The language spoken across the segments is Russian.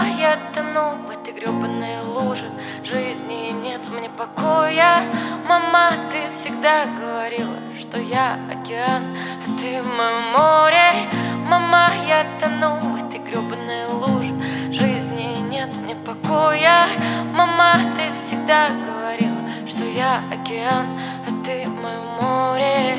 я тону в этой гребаной луже. Жизни нет мне покоя. Мама, ты всегда говорила, что я океан, а ты мое море. Мама, я тону в этой гребаной луже. Жизни нет мне покоя. Мама, ты всегда говорила, что я океан, а ты мое море.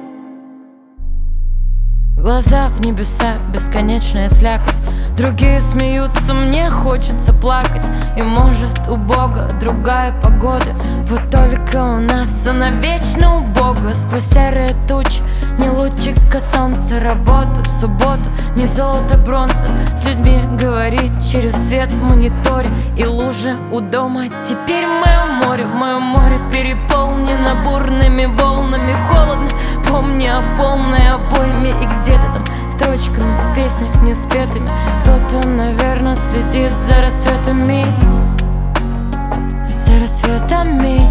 Глаза в небеса, бесконечная слякоть. Другие смеются, мне хочется плакать. И может у Бога другая погода. Вот только у нас она вечно убога. Сквозь серые тучи, не лучика солнца. Работа в субботу, не золото, бронза. С людьми говорить через свет в мониторе. И лужа у дома, теперь мое море переполнено бурными волнами. Холодно, помни о полной обойме. И где-то там строчками в песнях не спетыми кто-то, наверное, следит за рассветами. За рассветами.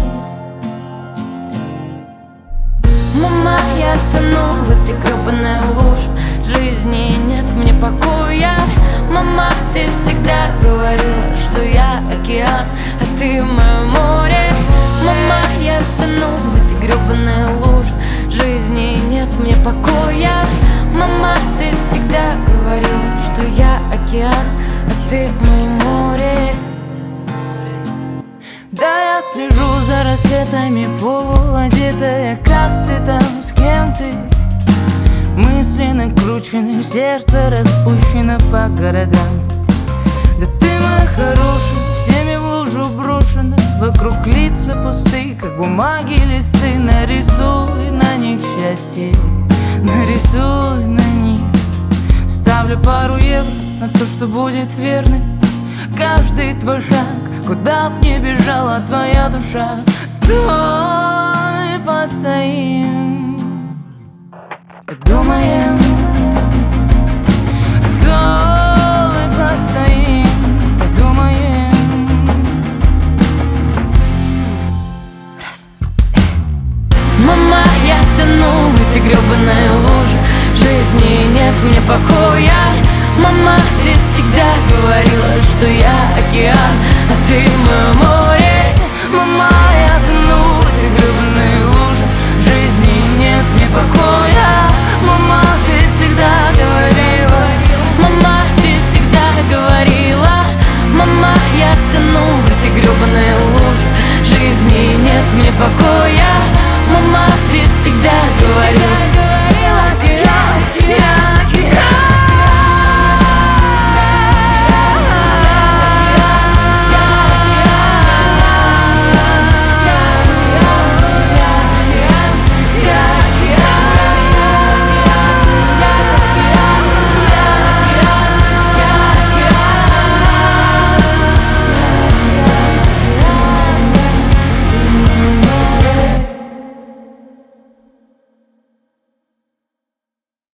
Мама, я тону в этой гребаной луже. Жизни нет мне покоя. Мама, ты всегда говорила, что я океан, а ты мое море. Мама, я тону в этой гребаной луже. Жизни нет мне покоя. Мама, ты всегда говорила, что я океан, а ты мое море. Да, я слежу за рассветами, полуодетая. Как ты там, с кем ты? Мысли накручены, сердце распущено по городам. Да ты, моя хорошая, всеми в лужу брошена. Вокруг лица пустые, как бумаги листы. Нарисуй на них счастье, нарисуй на них. Ставлю пару евро на то, что будет верным. Каждый твой шаг, куда б ни бежала твоя душа. Стой, постоим, подумаем. Стой, постоим, подумаем. Мама, я тону в этой гребаной луже. Жизни нет мне покоя. Мама, ты всегда говорила, что я океан, а ты мое море.